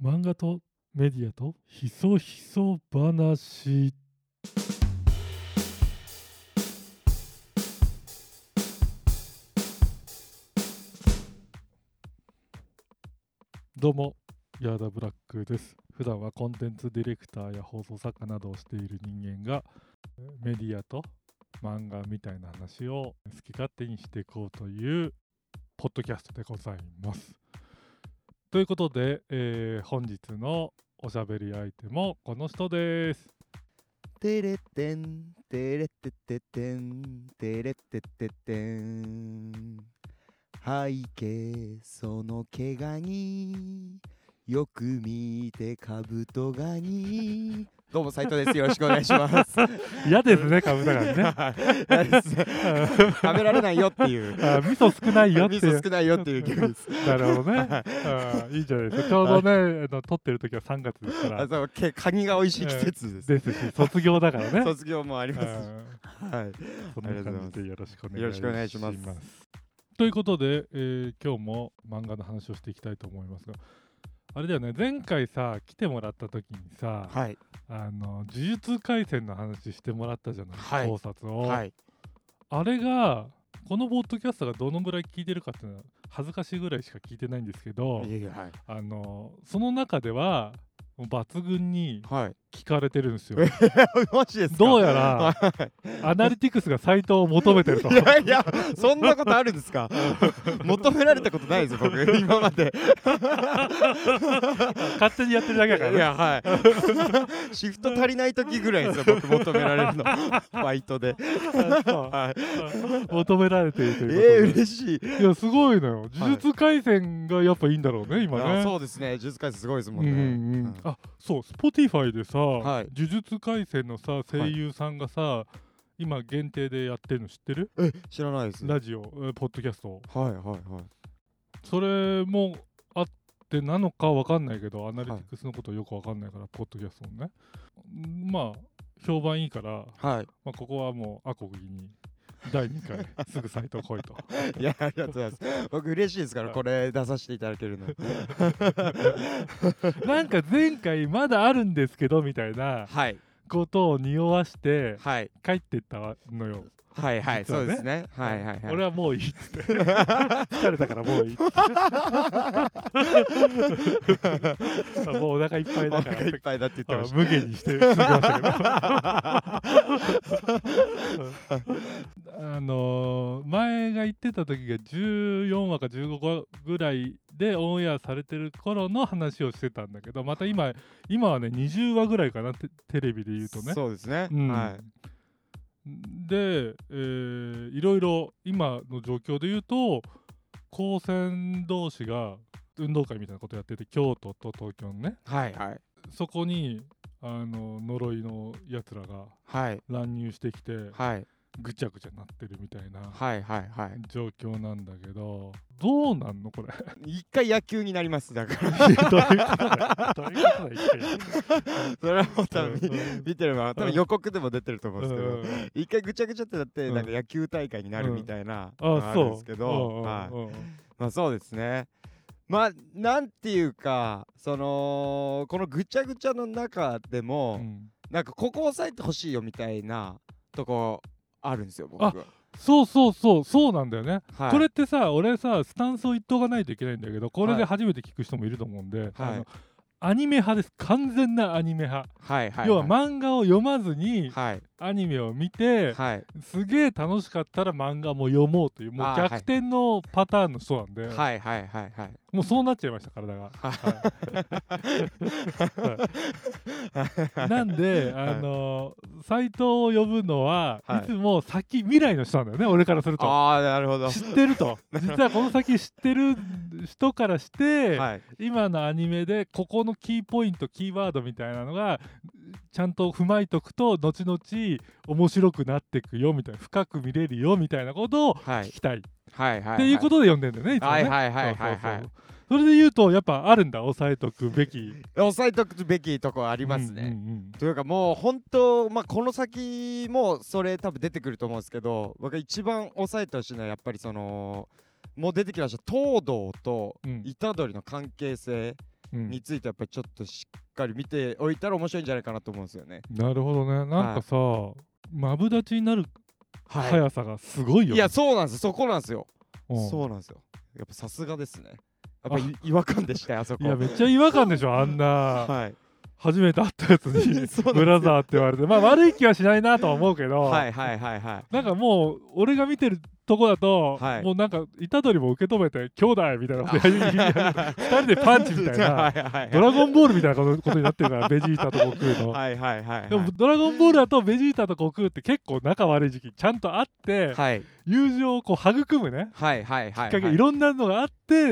漫画とメディアとひそひそ話。どうもヤーダブラックです。普段はコンテンツディレクターや放送作家などをしている人間がメディアと漫画みたいな話を好き勝手にしていこうというポッドキャストでございます。ということで、本日のおしゃべり相手もこの人です。 てれってんてれってってってんてれってってってん、背景その毛ガニ、よく見てカブトガニ。どうも斉藤です。よろしくお願いします。 嫌ですね、カブトガニね。 嫌ですね。食べられないよっていう。 味噌少ないよっていう。 味噌少ないよっていうゲームです。 なるほどね。いいじゃないですか。ちょうどね、撮ってる時は3月ですから。 そう、カニが美味しい季節です。 ですし、卒業だからね。 卒業もありますし。はい。 そんな感じでよろしくお願いします。ということで、今日も漫画の話をしていきたいと思いますが、あれだよね、前回さ来てもらった時にさ、 はい、 呪術廻戦の話してもらったじゃない、 はい、 考察を、 はい、 あれがこのポッドキャストがどのぐらい聞いてるかっていうのは恥ずかしいぐらいしか聞いてないんですけど、 はい、 その中では抜群に聞かれてるんですよ。 マジですか？ どうやらアナリティクスがサイトを求めてると。 いやそんなことあるんですか？求められたことないです僕今まで。 勝手にやってるだけだからね。 いや、はい。シフト足りない時ぐらいですよ僕求められるの。バイトで。 はい、求められているということで。 嬉しい。 いやすごいのよ。呪術廻戦がやっぱいいんだろうね今ね。 そうですね。呪術廻戦すごいですもんね。 あ、そう、Spotify でさ、 はい、 呪術廻戦のさ声優さんがさ、今限定でやってるの知ってる？ 知らないです。 ラジオ、ポッドキャスト。 はいはいはい。 それもあってなのかわかんないけど、アナリティクスのことよくわかんないから、ポッドキャストもね。まあ評判いいから、 はい、 まあ、ここはもうアコギに第2回すぐサイト来いと。 いや、ありがとうございます。僕嬉しいですからこれ出させていただけるの。 なんか前回まだあるんですけどみたいなことを匂わして帰ってったのよ。 はいはい、そうですね。はいはいはい。 俺はもういいっつって疲れたからもういいっつってもうお腹いっぱいだからお腹いっぱいだって言ってました。 無限にして過ごしたけど前が言ってた時が14話か15話ぐらいでオンエアされてる頃の話をしてたんだけど、また今はね20話ぐらいかな、テレビで言うとね。 そうですね。はい。 で、いろいろ今の状況で言うと高専同士が運動会みたいなことやってて、京都と東京のね、 はいはい、 そこに呪いのやつらが乱入してきて、 はい、 ぐちゃぐちゃなってるみたいな状況なんだけど、どうなんのこれ。 一回野球になりますだから。 どういうことだそれはもう多分見てれば多分予告でも出てると思うんですけど、一回ぐちゃぐちゃってなってなんか野球大会になるみたいなのあるんですけど、まあそうですね。まあなんていうか、そのこのぐちゃぐちゃの中でも、なんかここ押さえてほしいよみたいなとこあるんですよ僕は。 そうなんだよね、これってさ、俺さスタンスを言っとかないといけないんだけど、これで初めて聞く人もいると思うんで、アニメ派です。完全なアニメ派。要は漫画を読まずにアニメを見て、すげえ楽しかったら漫画も読もうという、もう逆転のパターンの人なんで、もうそうなっちゃいました体が。なんでサイトを呼ぶのはいつも未来の人なんだよね、俺からすると。 なるほど。 知ってると。実はこの先知ってる人からして、今のアニメでここのキーポイント、キーワードみたいなのがちゃんと踏まえとくと後々面白くなっていくよみたいな、深く見れるよみたいなことを聞きたいっていうことで読んでんだよね、いつもね。それで言うとやっぱあるんだ、押さえとくべきとこありますね。というかもう本当、まあこの先もそれ多分出てくると思うんですけど、僕が一番押さえてほしいのはやっぱりそのもう出てきました東堂と虎杖の関係性についてやっぱりちょっとしっかり見ておいたら面白いんじゃないかなと思うんですよね。 なるほどね。なんかさ、マブダチになる速さがすごいよね。 いやそうなんです、そこなんですよ。そうなんですよ。やっぱさすがですね。やっぱ違和感でしたよあそこ。 いやめっちゃ違和感でしょあんな。 はい初めて会ったやつにブラザーって言われて、まあ悪い気はしないなとは思うけど、 はいはいはいはい。 なんかもう俺が見てるとこだと、もうなんか虎杖も受け止めて兄弟みたいなこと2人でパンチみたいなドラゴンボールみたいなことになってるからベジータと悟空の。 はいはいはい。 でもドラゴンボールだとベジータと悟空って結構仲悪い時期ちゃんとあって、友情をこう育むね、きっかけいろんなのがあって、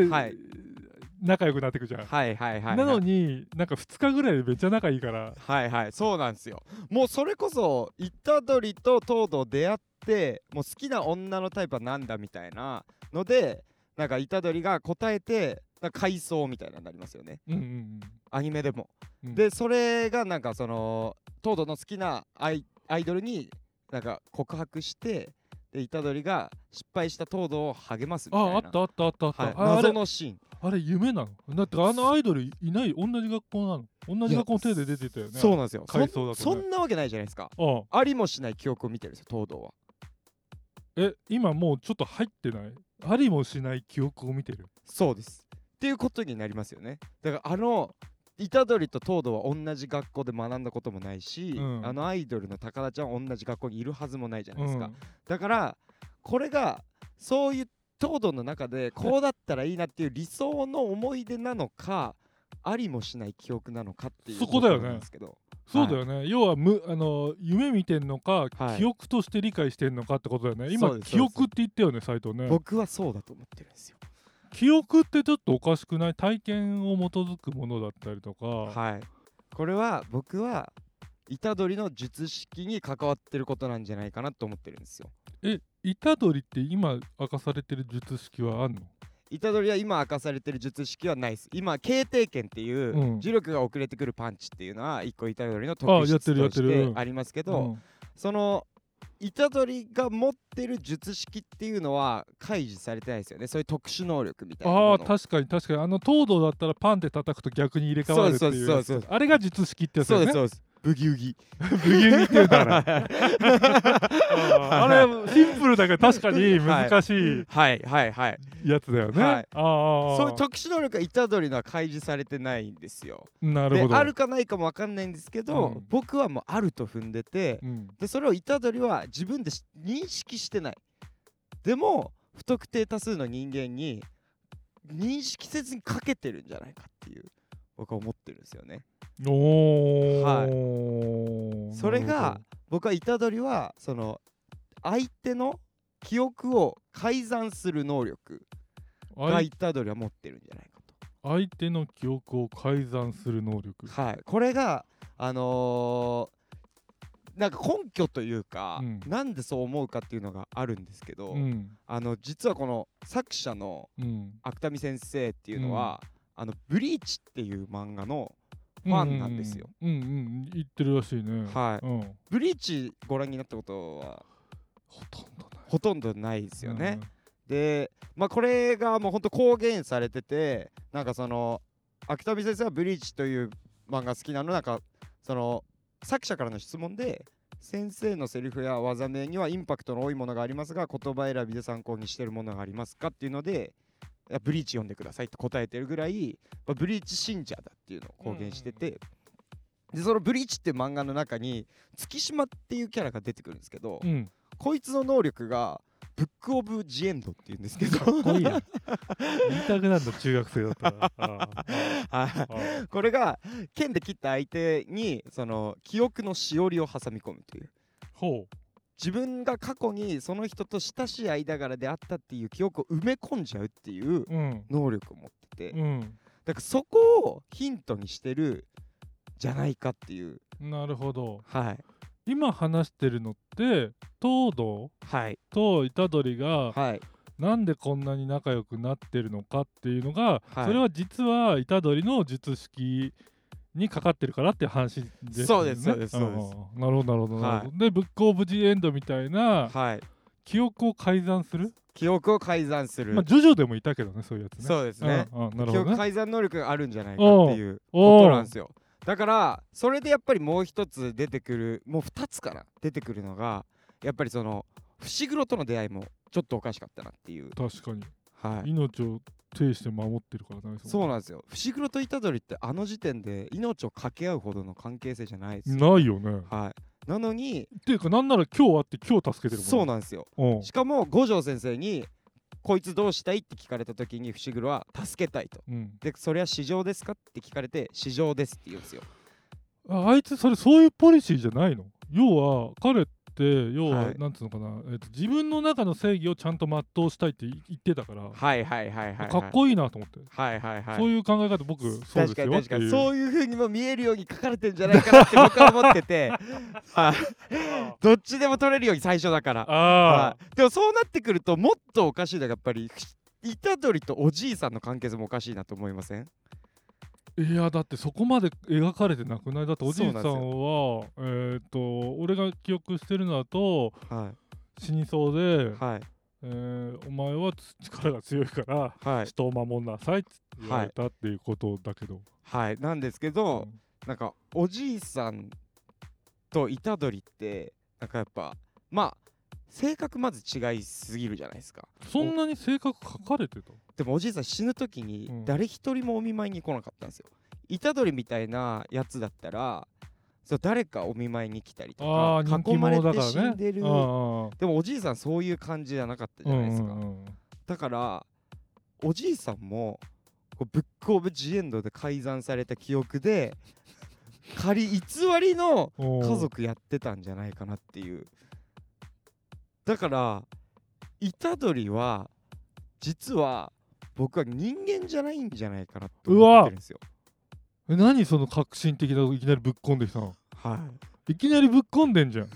仲良くなってくじゃん。なのになんか2日ぐらいでめっちゃ仲いいから。 そうなんですよ。もうそれこそ虎杖と東堂出会ってもう好きな女のタイプはなんだみたいなので、なんか虎杖が答えて回想みたいなになりますよね、アニメでも。でそれがなんかその東堂の好きなアイドルになんか告白して、で虎杖が失敗した東堂を励ますみたいな。 あった謎のシーン。 あれ夢なの？だってあのアイドルいない、同じ学校なの？同じ学校の手で出てたよね。 そうなんですよ。 回想だとね、 そんなわけないじゃないですか。ありもしない記憶を見てるんですよ東堂は。 今もうちょっと入ってない？ありもしない記憶を見てる。 そうですっていうことになりますよね。だから虎杖と東堂は同じ学校で学んだこともないし、あのアイドルの高田ちゃんは同じ学校にいるはずもないじゃないですか。だからこれがそういう東堂の中でこうだったらいいなっていう理想の思い出なのか、ありもしない記憶なのかっていうそこだよね。そうだよね。要は夢見てんのか、記憶として理解してんのかってことだよね。今記憶って言ったよね斉藤ね。 僕はそうだと思ってるんですよ。 記憶ってちょっとおかしくない？体験を基づくものだったりとか。 これは僕は虎杖の術式に関わってることなんじゃないかなと思ってるんですよ。 虎杖って今明かされてる術式はあんの？ 虎杖は今明かされてる術式はないです。今形定拳っていう、磁力が遅れてくるパンチっていうのは一個虎杖の特質としてありますけど、その虎杖が持ってる術式っていうのは開示されてないですよね。そういう特殊能力みたいなもの。 確かに東堂だったらパンって叩くと逆に入れ替わるっていう。そうあれが術式ってやつだよね。 そうですブギウギブギウギって言うんだからあれシンプルだけど確かに難しいやつだよね。 そういう特殊能力が虎杖のは開示されてないんですよ。 なるほど。 あるかないかも分かんないんですけど、僕はもうあると踏んでて、でそれを虎杖は自分で認識してない。でも不特定多数の人間に認識せずにかけてるんじゃないかっていう僕は思ってるんですよね。それが僕は虎杖はその相手の記憶を改ざんする能力が虎杖は持ってるんじゃないかと。 相手の記憶を改ざんする能力。 これがなんか根拠というか、なんでそう思うかっていうのがあるんですけど、実はこの作者の芥見先生っていうのは、ブリーチっていう漫画のファンなんですよ。 言ってるらしいね。 ブリーチご覧になったことはほとんどないですよね。でこれがもうほんと公言されてて、なんかその芥見先生はブリーチという漫画好きなの、なんかその作者からの質問で、先生のセリフや技名にはインパクトの多いものがありますが、言葉選びで参考にしているものがありますかっていうので、ブリーチ読んでくださいって答えてるぐらい、ブリーチ信者だっていうのを公言してて、でそのブリーチっていう漫画の中に月島っていうキャラが出てくるんですけど、こいつの能力がブックオブジエンドっていうんですけど、 かっこいいや言いたくなるの中学生だったらこれが剣で切った相手にその記憶のしおりを挟み込むという。自分が過去にその人と親しい間柄であったっていう記憶を埋め込んじゃうっていう能力を持ってて、だからそこをヒントにしてるじゃないかっていう。 なるほど。今話してるのって東堂と虎杖がなんでこんなに仲良くなってるのかっていうのが、それは実は虎杖の術式にかかってるからっていう話ですね。 そうですそうですそうです。 なるほどなるほど。でブックオブジエンドみたいな記憶を改ざんする。 記憶を改ざんする。 ジョジョでもいたけどね、そういうやつね。 そうですね。記憶改ざん能力があるんじゃないかっていうことなんですよ。だからそれでやっぱりもう一つ出てくる、もう2つから出てくるのが、やっぱりその伏黒との出会いもちょっとおかしかったなっていう。 確かに、 はい、 命を呈して守ってるからね。 そうなんですよ。伏黒と虎杖ってあの時点で命を掛け合うほどの関係性じゃないですよ。ないよね。 はい。なのにっていうか、なんなら今日会って今日助けてるもんね。 そうなんですよ。しかも五条先生にこいつどうしたいって聞かれた時に伏黒は助けたいと、でそれは市場ですかって聞かれて市場ですって言うんですよ。 あいつそういうポリシーじゃないの？要は彼ってなんつうのかな、自分の中の正義をちゃんと全うしたいって言ってたから、かっこいいなと思って、そういう考え方僕そうですよっていう。 確かにそういう風にも見えるように書かれてんじゃないかなって僕は思っててどっちでも取れるように最初だから。でもそうなってくるともっとおかしいのがやっぱり虎杖とおじいさんの関係性もおかしいなと思いません？ いやだってそこまで描かれてなくない？だっておじいさんは俺が記憶してるのだと、死にそうで、お前は力が強いから、人を守んなさいって言われたっていうことだけど、 なんですけど、なんかおじいさんと虎杖ってなんかやっぱ性格まず違いすぎるじゃないですか。 そんなに性格書かれてた？ でもおじいさん死ぬ時に誰一人もお見舞いに来なかったんですよ。虎杖みたいなやつだったら誰かお見舞いに来たりとか囲まれて死んでる。でもおじいさんそういう感じじゃなかったじゃないですか。だからおじいさんもブックオブジエンドで改ざんされた記憶で偽りの家族やってたんじゃないかなっていう。だから虎杖は実は僕は人間じゃないんじゃないかなと思ってるんですよ。 何その革新的ないきなりぶっこんできたの？いきなりぶっこんでんじゃん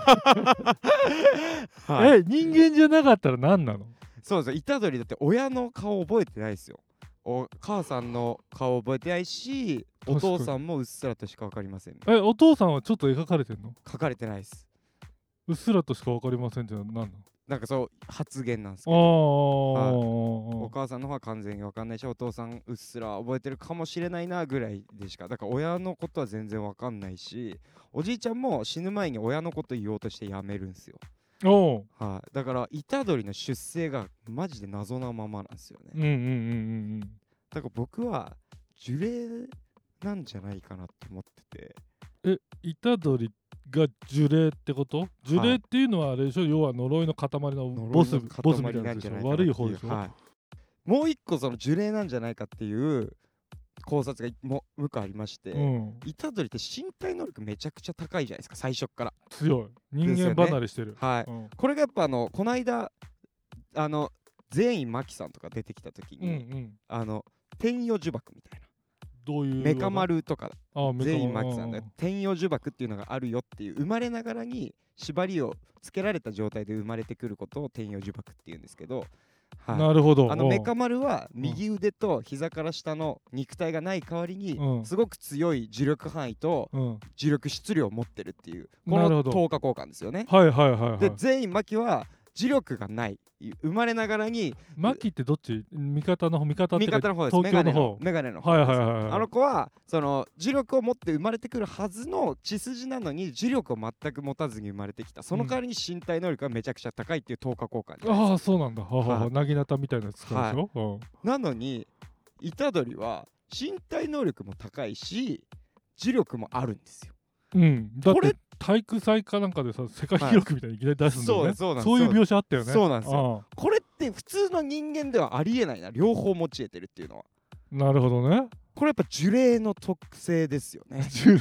人間じゃなかったら何なの？ そうですよ。虎杖だって親の顔覚えてないですよ。お母さんの顔覚えてないし、お父さんもうっすらとしか分かりません。 お父さんはちょっと描かれてんの？ 描かれてないです。 うっすらとしか分かりませんって何なの？ なんかそう発言なんですけど、お母さんの方は完全に分かんないし、お父さんうっすら覚えてるかもしれないなぐらいでしか。だから親のことは全然分かんないし、おじいちゃんも死ぬ前に親のこと言おうとしてやめるんですよ。だから虎杖の出生がマジで謎なままなんですよね。だから僕は呪霊なんじゃないかなと思ってて。虎杖が呪霊ってこと？呪霊っていうのはあれでしょ、要は呪いの塊のボスみたいなやつでしょ、悪い方でしょ。 もう一個その呪霊なんじゃないかっていう考察がもうありまして、虎杖って身体能力めちゃくちゃ高いじゃないですか、最初から強い人間離れしてる。 これがやっぱこの間善意真紀さんとか出てきた時に天与呪縛みたいな、 どういうメカ丸とか善意真紀さんが天与呪縛っていうのがあるよっていう、生まれながらに縛りをつけられた状態で生まれてくることを天与呪縛っていうんですけど、 なるほど。 メカ丸は右腕と膝から下の肉体がない代わりにすごく強い磁力範囲と磁力質量を持ってるっていう、この等価交換ですよね。で善意真紀は磁力がない、生まれながらに。 マキってどっち？味方の方って味方の方です。 東京の方。 メガネの方です。あの子はその磁力を持って生まれてくるはずの血筋なのに磁力を全く持たずに生まれてきた。その代わりに身体能力がめちゃくちゃ高いっていう等価交換。 そうなんだ。なぎなたみたいなやつ使うでしょ。 なのに虎杖は身体能力も高いし磁力もあるんですよ。 だって体育祭かなんかでさ、世界記録みたいにいきなり出すんだよね。そういう描写あったよね。 そうなんですよ。これって普通の人間ではありえないな、両方持ち得てるっていうのは。 なるほどね。 これやっぱ呪霊の特性ですよね。 呪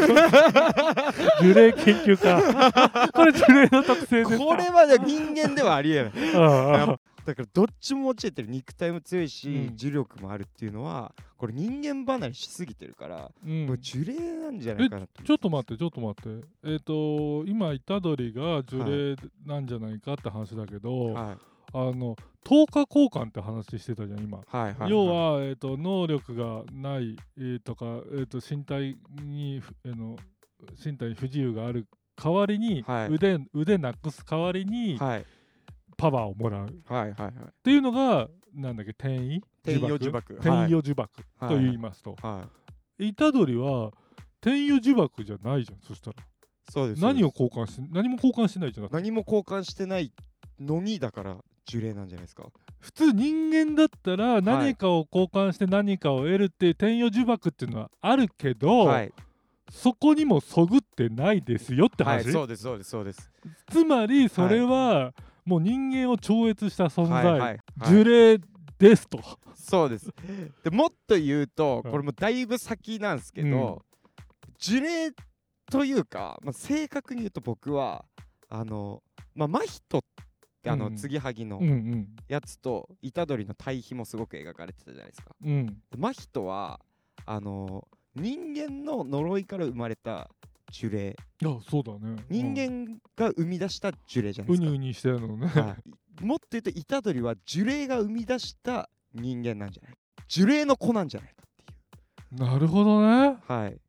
霊研究家これ呪霊の特性ですか？ これは人間ではありえないだからどっちも持ち得てる、肉体も強いし、磁力もあるっていうのはこれ人間離れしすぎてるから、これ呪霊なんじゃないかなと。 ちょっと待って今虎杖が呪霊なんじゃないかって話だけど、等価交換って話してたじゃん今。要は、能力がない、とか、身体に不自由がある代わりに、腕なくす代わりに、 パワーをもらう、っていうのがなんだっけ、転移呪縛と言いますと、虎杖は転移呪縛じゃないじゃん。そしたらそうです。 何も交換してないじゃん。 何も交換してないのに、だから呪霊なんじゃないですか。 普通人間だったら何かを交換して何かを得るっていう転移呪縛っていうのはあるけど、そこにもそぐってないですよって話。 そうですつまりそれはもう人間を超越した存在、呪霊ですと。 そうです。でもっと言うと、これもだいぶ先なんですけど、呪霊というか、正確に言うと僕は真人って継ぎはぎのやつと虎杖の対比もすごく描かれてたじゃないですか。真人は人間の呪いから生まれた呪霊。 そうだね。 人間が生み出した呪霊じゃないですか。 うにうにしてるのね。 もっと言うと虎杖は呪霊が生み出した人間なんじゃない、呪霊の子なんじゃないかっていう。 なるほどね。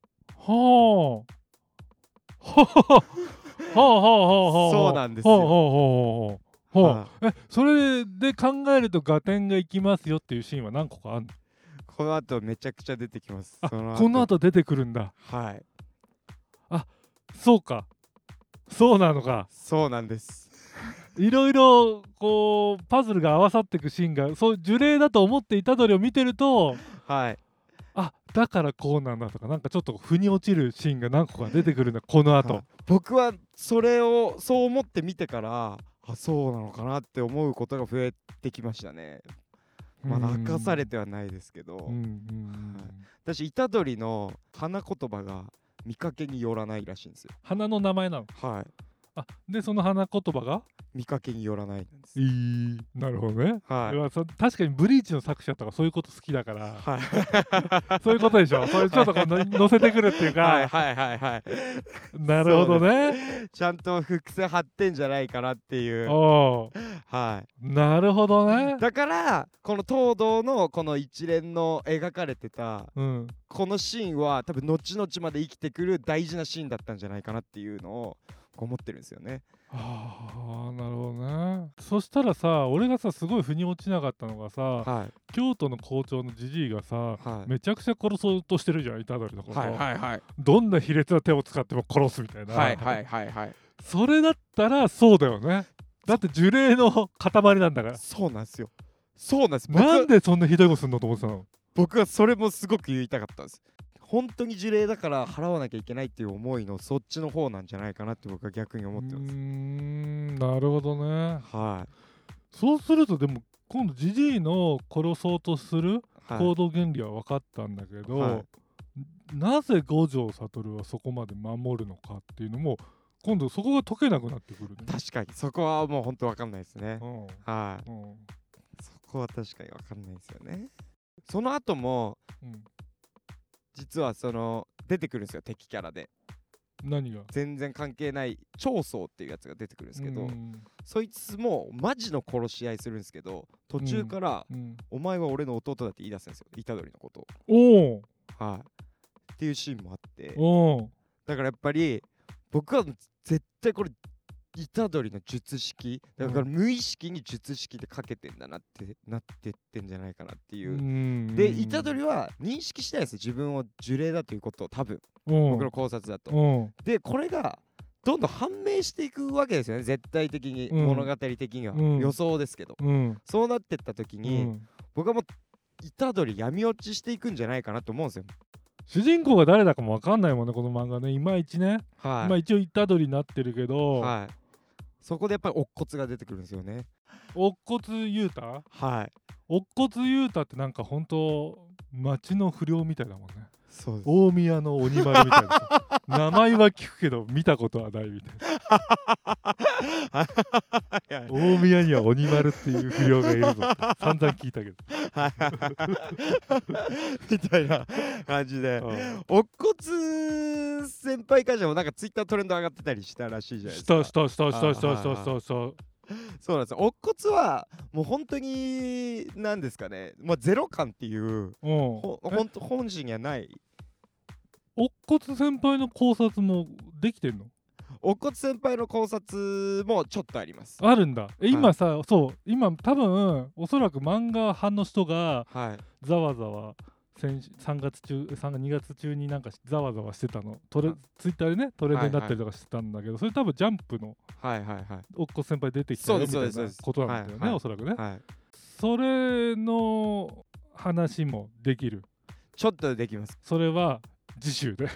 そうなんですよ。 それで考えると合点がいきますよっていうシーンは何個かあるの？ この後めちゃくちゃ出てきます。 この後出てくるんだ。そうか、そうなのか。 そうなんです。 いろいろこうパズルが合わさっていくシーンが、そう呪霊だと思って虎杖を見てると、だからこうなんだとか、なんかちょっと腑に落ちるシーンが何個か出てくるんだ、この後。 僕はそれをそう思って見てから、そうなのかなって思うことが増えてきましたね。まだ明かされてはないですけど、私虎杖の花言葉が見かけによらないらしいんですよ。 花の名前なの？でその花言葉が見かけによらないんです。 なるほどね。確かにブリーチの作者とかそういうこと好きだから、そういうことでしょ。それちょっと乗せてくるっていうか。なるほどね。 ちゃんと伏線張ってんじゃないかなっていう。 なるほどね。 だからこの東堂のこの一連の描かれてた、このシーンは多分後々まで生きてくる大事なシーンだったんじゃないかなっていうのを思ってるんですよね。 なるほどね。そしたらさ、俺がさすごい腑に落ちなかったのがさ、京都の校長のじじいがさ、めちゃくちゃ殺そうとしてるじゃん、虎杖のこと。どんな卑劣な手を使っても殺すみたいな。それだったらそうだよね。だって呪霊の塊なんだから。 そうなんですよ。 なんでそんなひどいことするのと思ってたの？ 僕はそれもすごく言いたかったんです。本当に呪霊だから払わなきゃいけないっていう思いのそっちの方なんじゃないかなって僕は逆に思ってます。 なるほどね。そうするとでも今度ジジイの殺そうとする行動原理は分かったんだけど、なぜ五条悟はそこまで守るのかっていうのも今度そこが解けなくなってくるね。 確かにそこはもう本当分かんないですね。そこは確かに分かんないですよね。その後も、実はその出てくるんですよ、敵キャラで。 何が？ 全然関係ない長宗っていうやつが出てくるんですけど、そいつもマジの殺し合いするんですけど、途中から、お前は俺の弟だって言い出すんですよ、虎杖のことを。っていうシーンもあって、だからやっぱり僕は絶対これ虎杖の術式だから無意識に術式でかけてんだなってなってってんじゃないかなっていう。で虎杖は認識してないです、自分を呪霊だということを。多分僕の考察だと。でこれがどんどん判明していくわけですよね、絶対的に、物語的には、予想ですけど、そうなってった時に、僕はもう虎杖闇落ちしていくんじゃないかなと思うんですよ。 主人公が誰だかも分かんないもんね、この漫画ね。いまいちね。一応虎杖になってるけど、 そこでやっぱり乙骨が出てくるんですよね。 乙骨雄太？乙骨雄太ってなんか本当町の不良みたいだもんね。大宮の鬼丸みたいな。名前は聞くけど見たことはないみたいな。大宮には鬼丸っていう不良がいるぞって散々聞いたけど。 みたいな感じで、乙骨先輩からもなんかツイッタートレンド上がってたりしたらしいじゃないですか。 したそうなんですよ。乙骨はもう本当に何ですかね、ゼロ感っていう本心にはない。 乙骨先輩の考察もできてんの？ 乙骨先輩の考察もちょっとあります。 あるんだ。今さ、そう今多分おそらく漫画派の人がざわざわ2月中になんかざわざわしてたの、ツイッターでねトレンドになったりとかしてたんだけど、それ多分ジャンプの乙骨先輩出てきたよみたいなことなんだよね、おそらくね。それの話もできる。 ちょっとできます。 それは次週で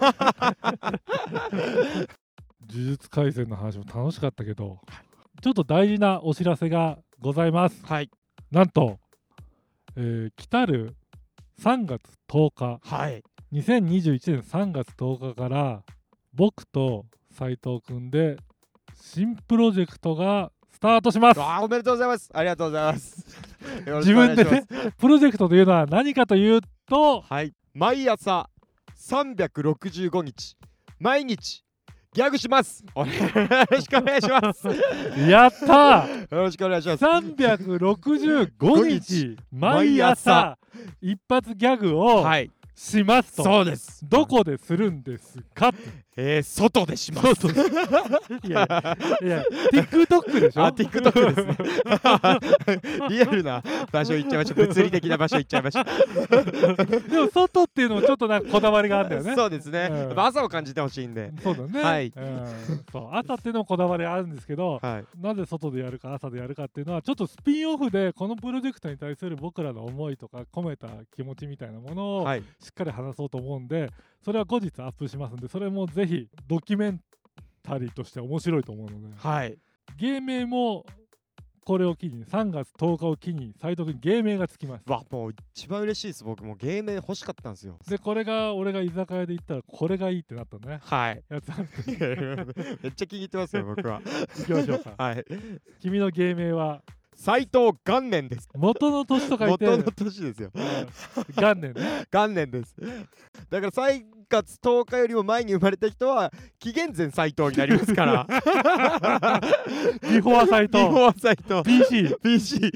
呪術廻戦の話も楽しかったけど、ちょっと大事なお知らせがございます。 はい。 なんと、来たる3月10日、 はい、 2021年3月10日から僕と斉藤くんで新プロジェクトがスタートします。 おめでとうございます。ありがとうございます。 自分でね、プロジェクトというのは何かというと、 はい、毎朝365日毎日ギャグします。よろしくお願いします。 やったー。 よろしくお願いします。 365日毎朝一発ギャグをしますと。 そうです。 どこでするんですか？ 外でします。 いや TikTok でしょ。 TikTok ですね。リアルな場所行っちゃいました。物理的な場所行っちゃいました。 でも外っていうのもちょっとなんかこだわりがあるんだよね。 そうですね。朝を感じてほしいんで。 そうだね。 はい。 そう朝っていうのもこだわりあるんですけど、なぜ外でやるか朝でやるかっていうのはちょっとスピンオフでこのプロジェクトに対する僕らの思いとか込めた気持ちみたいなものをしっかり話そうと思うんで、それは後日アップしますんで、それもぜひドキュメンタリーとして面白いと思うので、芸名もこれを機に3月10日を機に斉藤君芸名がつきます。 もう一番嬉しいです。僕も芸名欲しかったんですよ。 でこれが俺が居酒屋で言ったらこれがいいってなったね。やつめっちゃ気に入ってますよ僕は。 行きましょうか。君の芸名は斉藤元年です。 元の年と書いて元の年ですよ。 元年ね。 元年です。だから3月10日よりも前に生まれた人は紀元前斉藤になりますから。 ビフォー斉藤。 ビフォー斉藤。BC。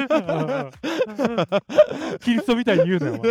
キリストみたいに言うなよ。キ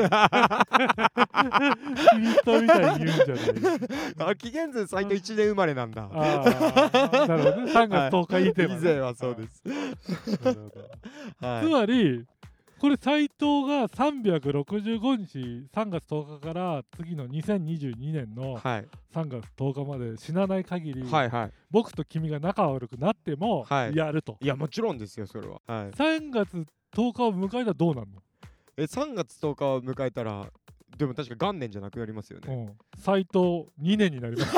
リストみたいに言うんじゃない。 紀元前斉藤1年生まれなんだ。 なるほどね。3月10日以前はそうです。 つまりこれ斉藤が365日3月10日から次の2022年の3月10日まで死なない限り、僕と君が仲悪くなってもやると。 いやもちろんですよそれは。 3月10日を迎えたらどうなるの ？3月10日を迎えたらでも確か元年じゃなくなりますよね。 斉藤2年になります。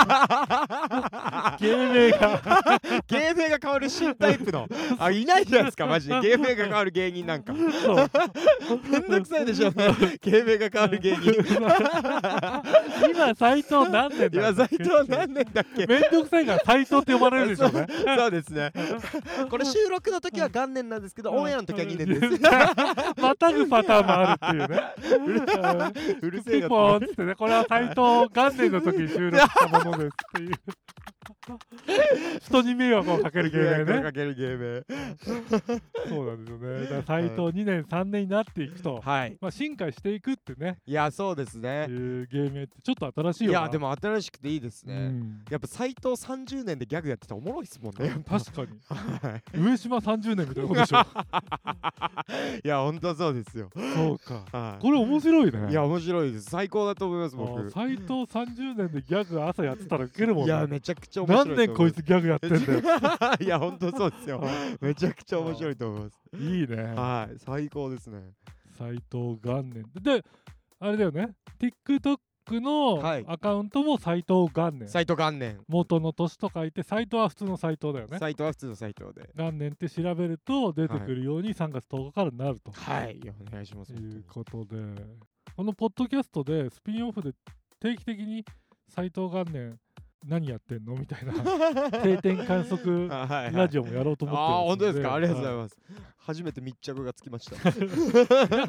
芸名が変わる新タイプのいないじゃないですかマジで。芸名が変わる芸人なんかめんどくさいでしょ。芸名が変わる芸人。 今斉藤何年だっけ？ 今斉藤何年だっけ？ めんどくさいから斉藤って呼ばれるでしょうね。 そうですね。これ収録の時は元年なんですけどオンエアの時は2年です。 またぐパターンもあるっていうね。 うるせえよポンってね、これは斉藤元年の時に収録したものですっていう。人に迷惑をかける芸名ね。 かける芸名。 そうなんですよね。だから斉藤2年3年になっていくと、進化していくってね。 いやそうですね。 芸名ってちょっと新しいよな。 いやでも新しくていいですね。やっぱ斉藤30年でギャグやってたらおもろいっすもんね。 確かに。上島30年みたいなことでしょ。 いや本当そうですよ。 そうか。これ面白いね。 いや面白いです。最高だと思います僕。 斉藤30年でギャグ朝やってたらウケるもんね。 いやめちゃくちゃ面白い。 何年こいつギャグやってんだよ。 いや本当そうですよ。めちゃくちゃ面白いと思います。 いいね。 最高ですね。 斉藤元年であれだよね。TikTokのアカウントも斉藤元年。 斉藤元年。 元の年と書いて斉藤は普通の斉藤だよね。 斉藤は普通の斉藤で。 元年って調べると出てくるように3月10日からなると。 お願いします。 ということでこのポッドキャストでスピンオフで定期的に斉藤元年何やってんのみたいな定点観測ラジオもやろうと思ってます。 本当ですか？ありがとうございます。初めて密着がつきました。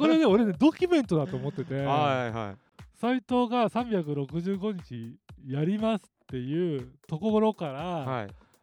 これね俺ねドキュメントだと思ってて、斉藤が365日やりますっていうところから、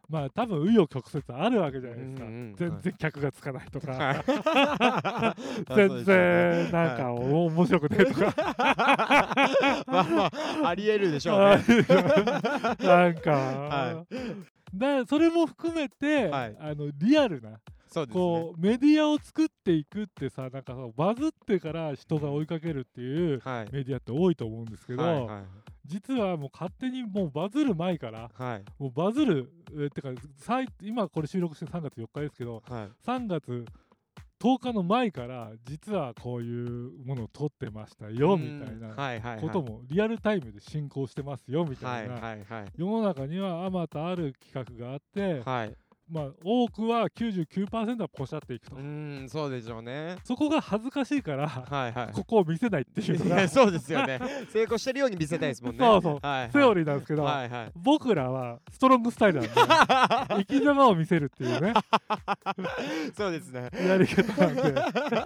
まあ多分紆余曲折あるわけじゃないですか、全然客がつかないとか、全然なんか面白くねえとかまあまあありえるでしょうねなんか、それも含めて、リアルなこうメディアを作っていくってさ、なんかバズってから人が追いかけるっていうメディアって多いと思うんですけど、実はもう勝手にもうバズる前から、もうバズるってか今これ収録して3月4日ですけど、3月10日の前から実はこういうものを撮ってましたよみたいなこともリアルタイムで進行してますよみたいな、世の中にはあまたある企画があって、まあ多くは 99% はポシャっていくと。 そうでしょうね。 そこが恥ずかしいから、ここを見せないっていうのがそうですよね。成功してるように見せたいですもんね。 そうそう、セオリーなんですけど、僕らはストロングスタイルなんで生き様を見せるっていうねそうですね、 やり方なんで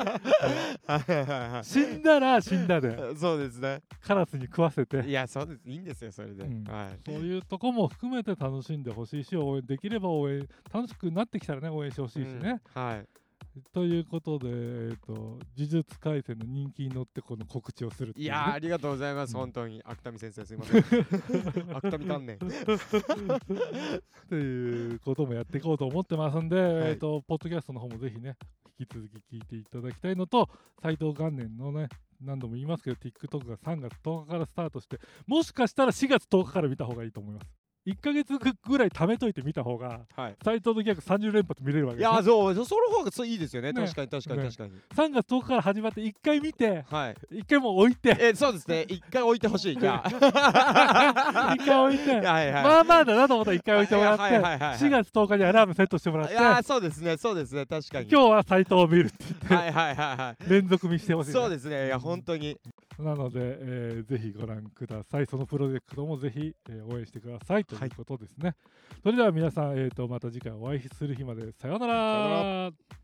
死んだら死んだで、 そうですね、 カラスに食わせて、 いやそうです、いいんですよそれで、 そういうとこも含めて楽しんでほしいし、応援できれば応援楽しくなってきたらね応援してほしいしね、ということで、呪術廻戦の人気に乗ってこの告知をするっていう、ね、 いやありがとうございます、本当に芥見先生すいません芥見丹念っていうこともやっていこうと思ってますんで、ポッドキャストの方もぜひね引き続き聞いていただきたいのと、斉藤元年のね何度も言いますけど TikTok が3月10日からスタートして、もしかしたら4月10日から見た方がいいと思います。1ヶ月ぐらい貯めといて見た方が、斉藤のギャグ30連発見れるわけです、ね、 いやそうその方がいいですよね、確かに確かに確かに、 3月10日から始まって1回見て、1回もう置いて、 そうですね、1回置いてほしい、じゃあ 1回置いてまあまあだなと思ったら1回置いてもらって、4月10日にアラームセットしてもらって、 そうですねそうですね、確かに今日は斉藤を見るって言って連続見してほしい、 そうですね、いや本当になので、ぜひご覧ください。そのプロジェクトもぜひ、応援してくださいということですね。それでは皆さん、また次回お会いする日までさようなら。